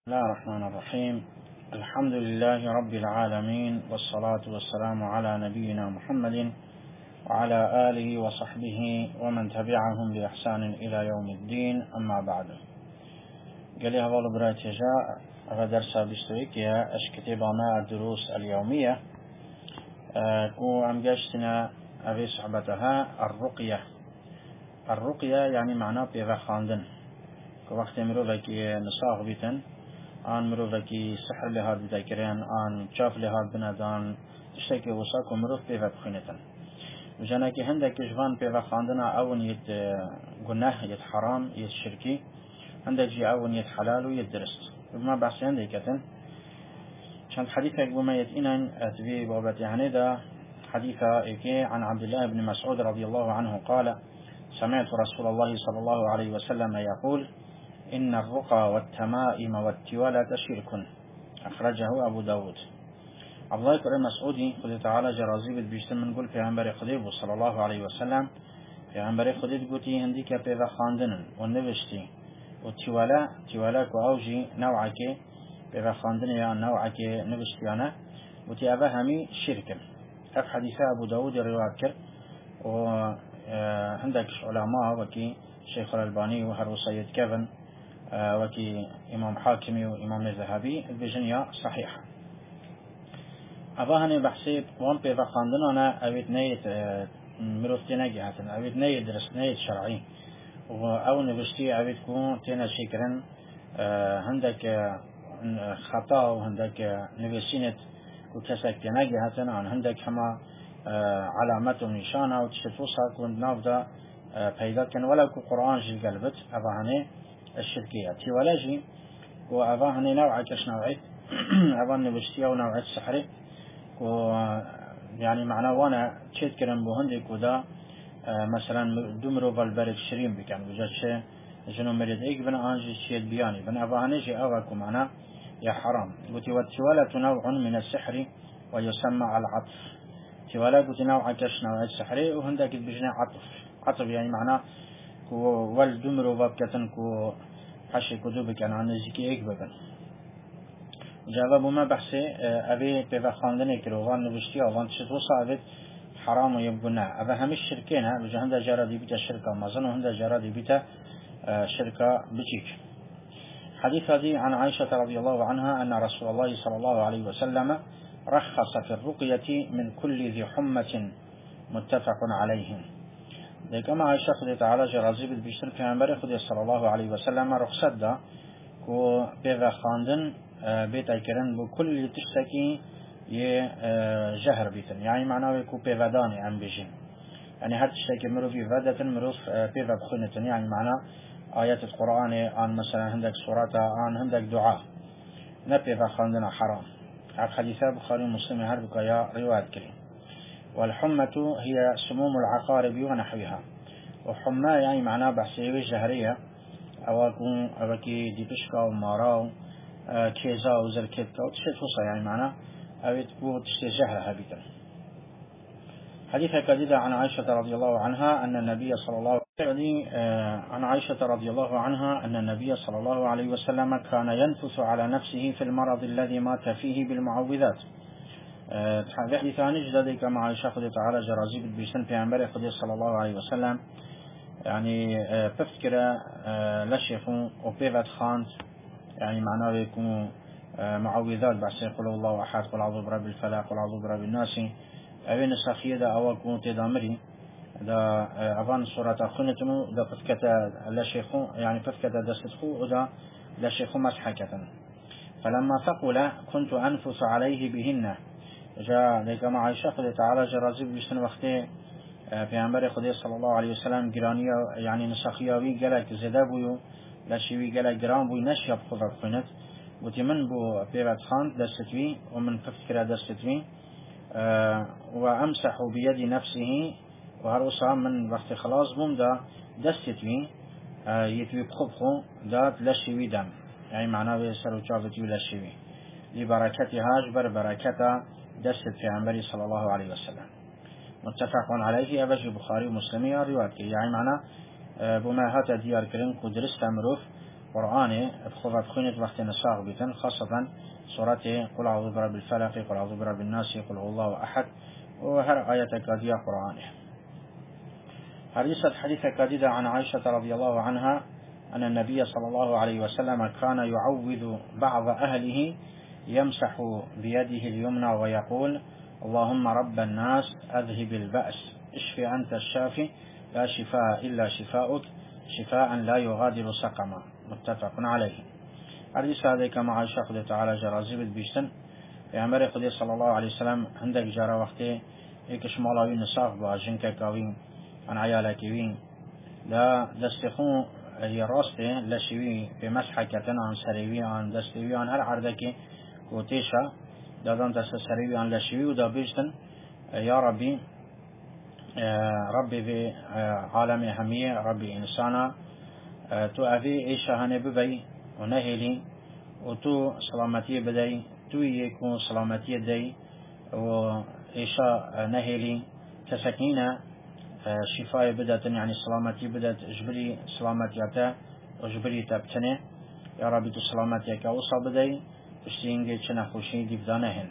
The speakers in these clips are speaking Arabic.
بسم الله الرحمن الرحيم. الحمد لله رب العالمين، والصلاة والسلام على نبينا محمد وعلى آله وصحبه ومن تبعهم بإحسان إلى يوم الدين. أما بعد، قال لي هذا براتجاء درس بشتريكيا كتاب ما الدروس اليومية وأمجشتنا أبي صحبتها الرقية يعني معناه بيغخاندن وقت مروفك نصاغ بيتن آن مروفکی سحر لهاد بدایکرین آن چاف لهاد بندان تشتکی وساق و مروف پیوت خینتن وجانا که هندک جوان پیوت خاندنا اون ید گناه ید حرام ید شرکی هندک جی اون ید حلال و ید درست بما بحثی هندکتن چند حديث بما يتئنن أتبي بابت هندا حديثا إيكي عن عبد الله بن مسعود رضي الله عنه قال: سمعت رسول الله صلى الله عليه وسلم يقول: إن الرقى والتمائم والتولة شرك. أخرجه أبو داود. عبد الله بن مسعود خذ تعالى جرازيب بيشتم من قول في عنبر خديب صلى الله عليه وسلم في عنبر خديب قوتي هنديك بيذا خاندن والنبشتي والتولة كأوجي نوعك بيذا خاندن يا نوعك نبشتي أنا قوتي أبا همي شركا. أف حديث أبو داود رواية كر وعندك علماء وكي شيخ الألباني وهرو سيد كيفن وكي إمام حاكمي وإمام الذهبي البجنية صحيحة. أباهني بحسيب وان بيضا خاندن أنا أبيت نيت مروفتنا جهتنا أبيت نيت درس نيت شرعي أو نبشتي أبيت كون تينا شكرا هندك خطأ وهندك نبسينت وكسك تينا جهتنا عن هندك هما علامات ونشانة وتشتوصها كون نافذة پیدا کن ولا کو قرآن جل قلبت أباهني الشركية تيولاجي وأباهني نوع كش نوعي أبان نبشتي أو نوع السحري و يعني معناه وانا تشيت كرم بوهندك ودا مثلا دمرو بالبرد شريم بكان وجدش جنو مريد إيك بنا أنجي تشيت بياني بنا أباهني جي أواكو معنا يا حرام قلت والتولة نوع من السحر ويسمى العطف. تيولا قلت نوع كش نوع السحري وهندك بجنا عطف يعني معناه كو والدمر وبابكتن كو حشي كدوب كان عن نزيكي إيك ببن جواب ما بحثي أبي بيبا خاندني كروغان نبشتي أوان تشتوصا أبي حرام ويبقنا أبا همش شركينا بجا هندا جارة دي بيتا شركة مازن وهندا جارة دي بيتا شركة بجيك. حديث هذه عن عائشة رضي الله عنها أن رسول الله صلى الله عليه وسلم رخص في الرقية من كل ذي حمة متفق عليه. كما عائشة خذ تعالى جرازيب البشر في عنبر خذ صلى الله عليه وسلم رخصت دا كو بيذا خاندن بيت ايكرن بكل تشتكي جهر بيتن يعني معناه يكو بيذاداني عم بيجين يعني هر تشتكي مرو في فادة مرو بيذا بخونتن يعني معناه آيات القرآن عن مثلا عندك سورة عن عندك دعاء نبيذا خاندن حرام. حديثة بخاري مسلم هربك يا رواية كريم. والحمة هي سموم العقارب ونحوها. وحمى يعني معناه بحسيوي جهرية أواكون أواكي ديبشكا وماراو كيزا وزركتكا وتشتوصا يعني معناه أبيت بو تشتي جهرها بيتا. حديث كذا عن عائشة رضي الله عنها أن النبي صلى الله عليه وسلم كان ينفث على نفسه في المرض الذي مات فيه بالمعوذات. حديث عن جدد كما عائشة خذ تعالى جرازيب بيشتن في عنبر خذ صلى الله عليه وسلم يعني بفكرة لشيخون وبيفت خانت يعني معناه يكون معوذات بحسي قل الله أحد قل أعوذ برب الفلق قل أعوذ برب الناس أبين السخية دا أو كون تدامري دا أبان سورة خنتمو دا بفكرة لشيخون يعني بفكرة دستخو ودا لشيخون مسحكة. فلما ثقل كنت أنفث عليه بهن جاء ذلك مع عائشة خذ تعالى جرازيب بيشتن وقته في عنبر خذ صلى الله عليه وسلم جرانية يعني نسخياوي قالك زدابويو لشيوي قالك جران بوي نشيب خذ خنت قلت من بو بيرات خان دستوي ومن فكرة دستوي وأمسح بيد نفسه وهروسا من وقت خلاص بوم دا دستوي يتوي بخبخو دا لشيوي دم يعني معناه بيسر وشافتي لشيوي لبركتها جبر بركتها دست في عنبري صلى الله عليه وسلم. متفق عليه أبج البخاري ومسلم رواية يعني معناه بما هات ديار كرين قدرست مروف قرآن بخوفة بخينة وقت نساق بيتن خاصة سورة قل أعوذ برب الفلق قل أعوذ برب الناس قل هو الله أحد وهر آية كادية قرآنه. حديثة كاديدة عن عائشة رضي الله عنها أن النبي صلى الله عليه وسلم كان يعوذ بعض أهله يمسح بيده اليمنى ويقول اللهم رب الناس أذهب البأس اشف أنت الشافي لا شفاء إلا شفاؤك شفاء لا يغادر سقما متفق عليه. حديث هذا كما عائشة خدي تعالى جرازيبت بيشتن پیغمبر خدي صلى الله عليه وسلم عندك جرى وقته يكش مالاوي نساق با جنك كاوين عن عيالك وين لا دستخون يراسته لشوي بمسحة كتن عن سريوي عن دستوي عن هر عردك كوتيشا دادان دست سريوي عن لشوي ودا بيشتن يا ربي ربي في عالم همية ربي إنسانا تو أفي إيشا هني ببي ونهلي وتو سلامتي بدي تو يكون سلامتي دي وإيشا نهلي كسكينة شفاء بدأت يعني سلامتي بدأت جبري سلامتياتا وجبري تبتنه يا ربي تو سلامتيك أوصى بدي اشتينجي چنا خوشي دي بدانهن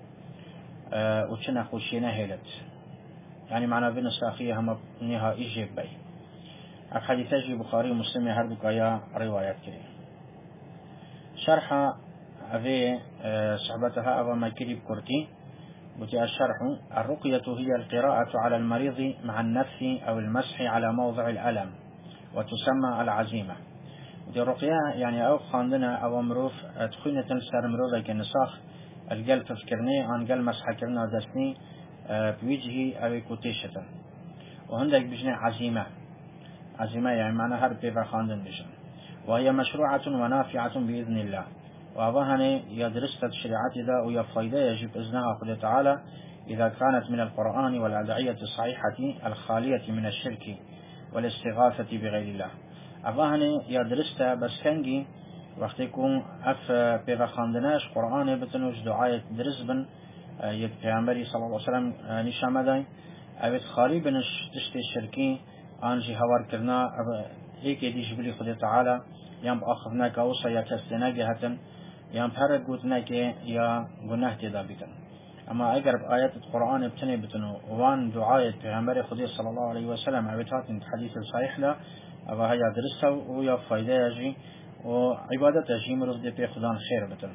وچنا خوشي نهلت يعني معنى بين الساخية هم نهائي جيب بي الحديث جي بخاري ومسلم هردوك يا روايات كريم شرح أبي صحبتها أبا ما كريب كورتي بتي الشرح الرقية هي القراءة على المريض مع النفث أو المسح على موضع الألم وتسمى العزيمة. دي الرقية يعني أو خاندنا أو مروف تخينة سر مروفة كنساخ القلب تفكرني عن قلب مسح كرنا دسني بوجهه أو كوتيشة وهندك بجنة عزيمة يعني معنى هر بيبا خاندن بجن وهي مشروعة ونافعة بإذن الله وأظهني يدرست الشريعة ذا ويفايدة يجب إذنها قد تعالى إذا كانت من القرآن والأدعية الصحيحة الخالية من الشرك والاستغاثة بغير الله. أظهني يدرست بس كنجي وقت يكون بيبا خاندناش قرآن بتنوش دعاية درس بن يتبعمري صلى الله عليه وسلم نشامدين أبت خالي بنش تشتي الشركي آنجي هوار كرنا هيك يدي جبلي خد تعالى يام بأخذناك أوصى يا كستناك هتن يام بهرد قوتناك يا قناه تدابتن. أما أقرب آيات القرآن بتني بتنو وان دعاية بيغمبر خدي صلى الله عليه وسلم عبتات الحديث الصحيح له أبا هيا درسها ويا فايدة يجي وعبادة يجي مرض دي بيخدان خير بتن.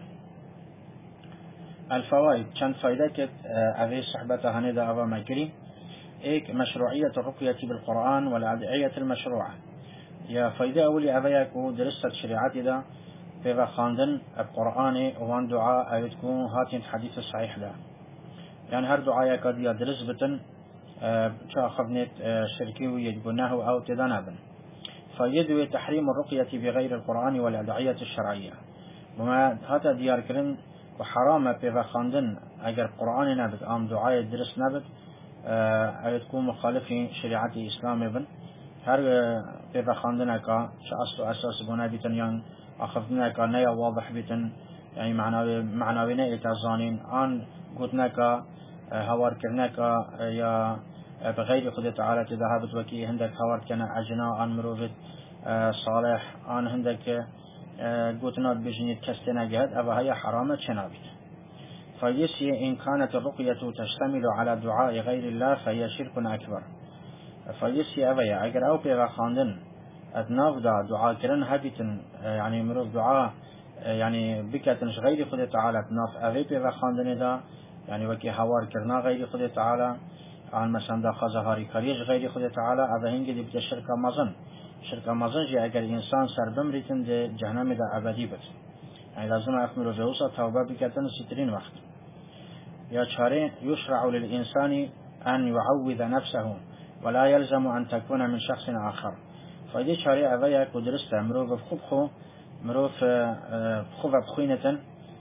الفوائد كان فايدة أبي صحبتها هندا أبا مكري إيك مشروعية الرقية بالقرآن والأدعية المشروعة يا فايدة أولي أبيك ودرست شريعتي دا في خاندن القرآن وان دعاء أبتكون هاتين حديث الصحيح له يعني هر دعاء قد يدرس بتن شا خبنت شركي ويجبناه أو تدانابن فيدوي تحريم الرقية بغير القرآن والأدعية الشرعية وما هذا ديار كرن وحرام في خاندن أجر القرآن نبت أم دعاء درس نبت أبتكون مخالفين شريعة الإسلام ابن هر بيبا خاندنا كا شأصل أساس بنا بيتن يعني أخذنا كا نيا واضح بيتن يعني معناوي نيا تزانين آن قلنا كا هوار كرنا كا يا بغير خد تعالى تذهبت وكي هندك هوار كنا أجنا آن مروفت صالح آن هندك قلنا بجنيد كستنا جهد أبا هي حرامة شنابت فيسي إن كانت الرقية تشتمل على دعاء غير الله فهي شرك أكبر. فيسي أبيا أجر أو بيغا خاندن أتناف دعاء كرن هبتن يعني مروف دعاء يعني بكتنش غير خد تعالى أتناف أبي بيغا خاندن دا يعني وكي هوار كرنا غير خد تعالى عن مثلا دا خزهاري كريج غير خد تعالى أبا هنجي دي بتا شركة مزن جي أجر إنسان سربم ريتن دي جهنم دا أبدي بت يعني لازم أخمر جوسا توبة بكتن سترين وقت. يا شارع يشرع للإنسان أن يعوذ نفسه ولا يلزم أن تكون من شخص آخر. فإذا شارع أبيا كدرسته مروف بخبخو مروف بخوف بخوينة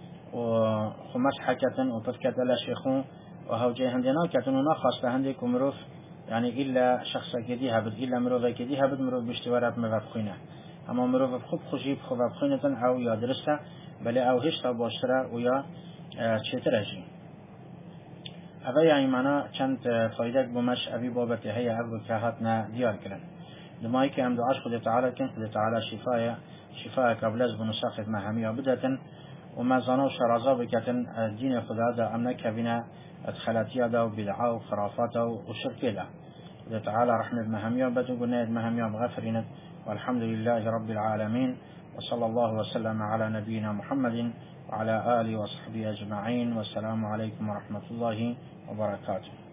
ومسحكة وفتكة لشيخو وهو جاي هندنا كتنونا خاصة هندك ومروف يعني إلا شخص كدي هبد إلا مروف كدي هبد مروف باشتوارات مروف بخوينة أما مروف بخبخو جيب خوف بخوينة أو يدرسه بل أو هشتا باشترا ويا تشترجي أبا يعني معنا كانت فايدك بمش أبي بابتي هي أبو كهاتنا ديار كلن لما يكي هم دعاش خد تعالى كن خد تعالى شفاءك بلز بنساخت مهمية بدة وما زانو شرازا بكتن الدين خدا دا أمنك بنا ادخلاتيا دا وبدعا وخرافاتا وشركي دا تعالى رحمة مهمية بدو قلنا مهمية مغفرين والحمد لله رب العالمين وصلى الله وسلم على نبينا محمد وعلى آله وصحبه أجمعين والسلام عليكم ورحمة الله وبركاته.